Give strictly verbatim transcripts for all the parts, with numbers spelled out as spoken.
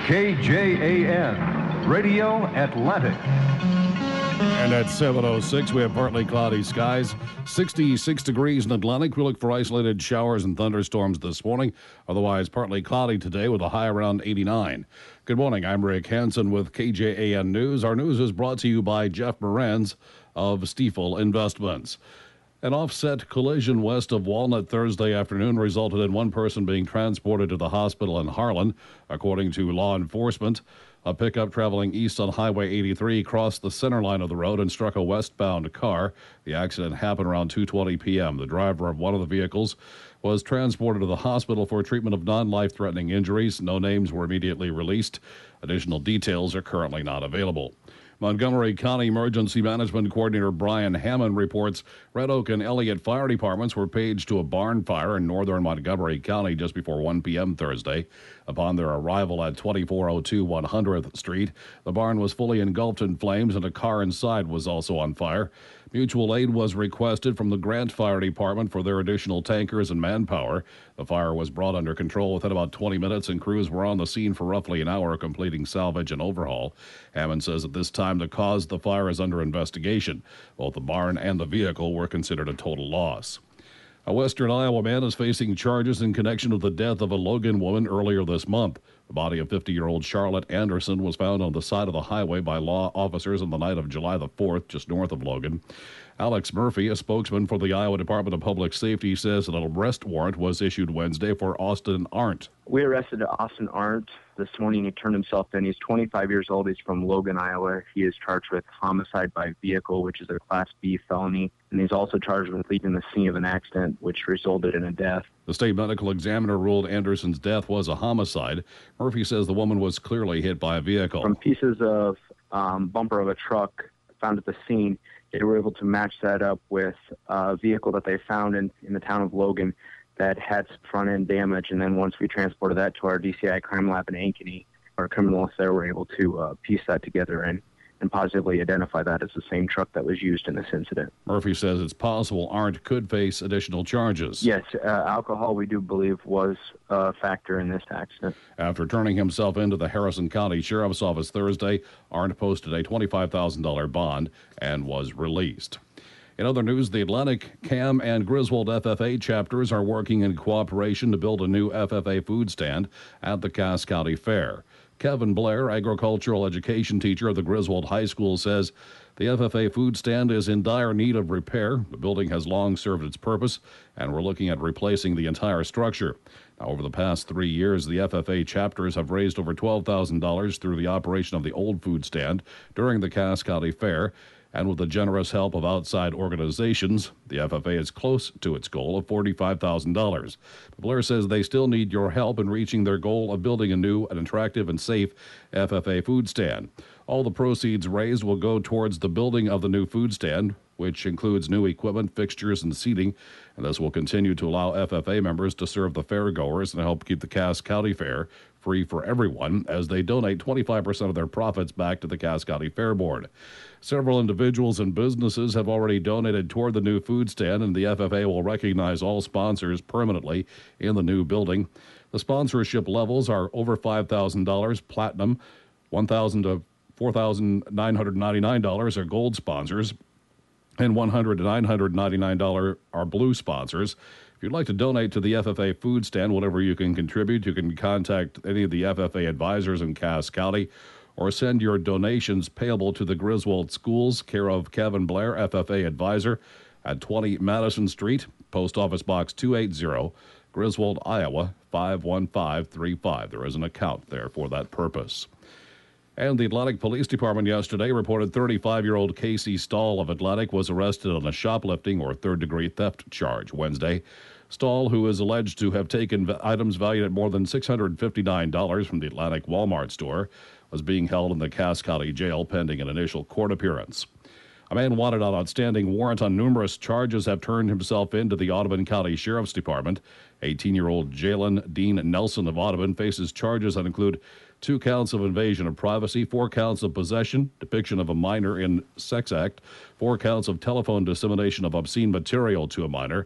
K J A N, Radio Atlantic. And at seven oh six, we have partly cloudy skies. sixty-six degrees in Atlantic. We look for isolated showers and thunderstorms this morning. Otherwise, partly cloudy today with a high around eighty-nine. Good morning. I'm Rick Hansen with K J A N News. Our news is brought to you by Jeff Moranz of Stifel Investments. An offset collision west of Walnut Thursday afternoon resulted in one person being transported to the hospital in Harlan. According to law enforcement, a pickup traveling east on Highway eighty-three crossed the center line of the road and struck a westbound car. The accident happened around two twenty p.m. The driver of one of the vehicles was transported to the hospital for treatment of non-life-threatening injuries. No names were immediately released. Additional details are currently not available. Montgomery County Emergency Management Coordinator Brian Hammond reports Red Oak and Elliott fire departments were paged to a barn fire in northern Montgomery County just before one p.m. Thursday. Upon their arrival at twenty-four oh two one hundredth Street, the barn was fully engulfed in flames and a car inside was also on fire. Mutual aid was requested from the Grant Fire Department for their additional tankers and manpower. The fire was brought under control within about twenty minutes, and crews were on the scene for roughly an hour completing salvage and overhaul. Hammond says at this time the cause of the fire is under investigation. Both the barn and the vehicle were considered a total loss. A western Iowa man is facing charges in connection with the death of a Logan woman earlier this month. The body of fifty-year-old Charlotte Anderson was found on the side of the highway by law officers on the night of July the fourth, just north of Logan. Alex Murphy, a spokesman for the Iowa Department of Public Safety, says that an arrest warrant was issued Wednesday for Austin Arndt. We arrested Austin Arndt this morning. He turned himself in. He's twenty-five years old. He's from Logan, Iowa. He is charged with homicide by vehicle, which is a Class B felony. And he's also charged with leaving the scene of an accident, which resulted in a death. The state medical examiner ruled Anderson's death was a homicide. Murphy says the woman was clearly hit by a vehicle. From pieces of um, bumper of a truck found at the scene, they were able to match that up with a vehicle that they found in, in the town of Logan that had some front-end damage. And then once we transported that to our D C I crime lab in Ankeny, our criminalists there were able to uh, piece that together and, and positively identify that as the same truck that was used in this incident. Murphy says it's possible Arndt could face additional charges. Yes, uh, alcohol, we do believe, was a factor in this accident. After turning himself into the Harrison County Sheriff's Office Thursday, Arndt posted a twenty-five thousand dollars bond and was released. In other news, the Atlantic, C A M, and Griswold F F A chapters are working in cooperation to build a new F F A food stand at the Cass County Fair. Kevin Blair, agricultural education teacher of the Griswold High School, says the F F A food stand is in dire need of repair. The building has long served its purpose, and we're looking at replacing the entire structure. Now, over the past three years, the F F A chapters have raised over twelve thousand dollars through the operation of the old food stand during the Cass County Fair. And with the generous help of outside organizations, the F F A is close to its goal of forty-five thousand dollars. Blair says they still need your help in reaching their goal of building a new, and attractive, and safe F F A food stand. All the proceeds raised will go towards the building of the new food stand, which includes new equipment, fixtures, and seating. And this will continue to allow F F A members to serve the fairgoers and help keep the Cass County Fair free for everyone, as they donate twenty-five percent of their profits back to the Cass County Fair Board. Several individuals and businesses have already donated toward the new food stand, and the F F A will recognize all sponsors permanently in the new building. The sponsorship levels are over five thousand dollars, platinum, one thousand dollars to four thousand nine hundred ninety-nine dollars are gold sponsors, and one hundred dollars to nine hundred ninety-nine dollars are blue sponsors. If you'd like to donate to the F F A food stand, whatever you can contribute, you can contact any of the F F A advisors in Cass County, or send your donations payable to the Griswold Schools, care of Kevin Blair, F F A advisor, at twenty Madison Street, Post Office Box two eighty, Griswold, Iowa, five one five three five. There is an account there for that purpose. And the Atlantic Police Department yesterday reported thirty-five-year-old Casey Stahl of Atlantic was arrested on a shoplifting or third-degree theft charge Wednesday. Stahl, who is alleged to have taken items valued at more than six hundred fifty-nine dollars from the Atlantic Walmart store, was being held in the Cass County Jail pending an initial court appearance. A man wanted on outstanding warrant on numerous charges have turned himself in to the Audubon County Sheriff's Department. eighteen-year-old Jalen Dean Nelson of Audubon faces charges that include two counts of invasion of privacy, four counts of possession, depiction of a minor in sex act, four counts of telephone dissemination of obscene material to a minor,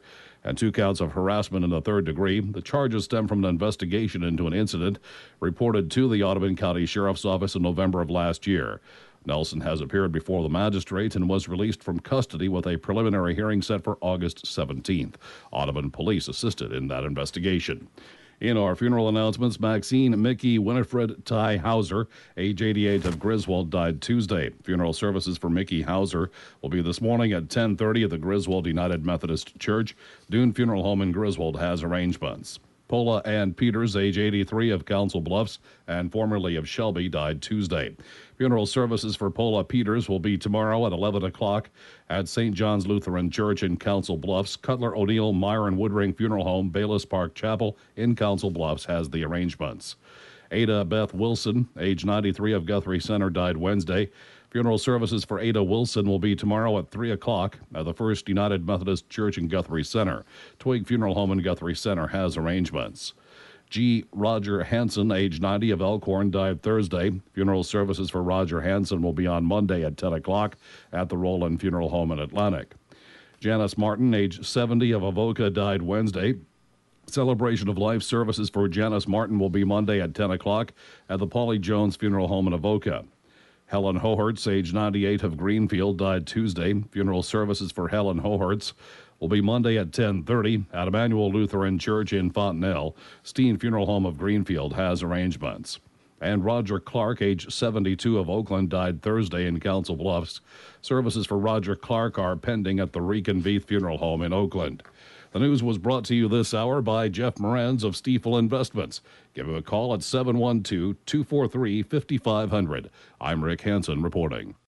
and two counts of harassment in the third degree. The charges stem from an investigation into an incident reported to the Audubon County Sheriff's Office in November of last year. Nelson has appeared before the magistrate and was released from custody with a preliminary hearing set for August seventeenth. Audubon police assisted in that investigation. In our funeral announcements, Maxine Mickey Winifred Ty Hauser, age eighty-eight, of Griswold, died Tuesday. Funeral services for Mickey Hauser will be this morning at ten thirty at the Griswold United Methodist Church. Dune Funeral Home in Griswold has arrangements. Paula Ann Peters, age eighty-three, of Council Bluffs and formerly of Shelby, died Tuesday. Funeral services for Paula Peters will be tomorrow at eleven o'clock at Saint John's Lutheran Church in Council Bluffs. Cutler O'Neill Myron Woodring Funeral Home, Bayless Park Chapel in Council Bluffs has the arrangements. Ada Beth Wilson, age ninety-three, of Guthrie Center, died Wednesday. Funeral services for Ada Wilson will be tomorrow at three o'clock at the First United Methodist Church in Guthrie Center. Twig Funeral Home in Guthrie Center has arrangements. G. Roger Hanson, age ninety, of Elkhorn, died Thursday. Funeral services for Roger Hanson will be on Monday at ten o'clock at the Roland Funeral Home in Atlantic. Janice Martin, age seventy, of Avoca, died Wednesday. Celebration of life services for Janice Martin will be Monday at ten o'clock at the Polly Jones Funeral Home in Avoca. Helen Hohertz, age ninety-eight, of Greenfield, died Tuesday. Funeral services for Helen Hohertz will be Monday at ten thirty at Emmanuel Lutheran Church in Fontenelle. Steen Funeral Home of Greenfield has arrangements. And Roger Clark, age seventy-two, of Oakland, died Thursday in Council Bluffs. Services for Roger Clark are pending at the Reconveith Funeral Home in Oakland. The news was brought to you this hour by Jeff Moranz of Stiefel Investments. Give him a call at seven one two, two four three, five five zero zero. I'm Rick Hansen reporting.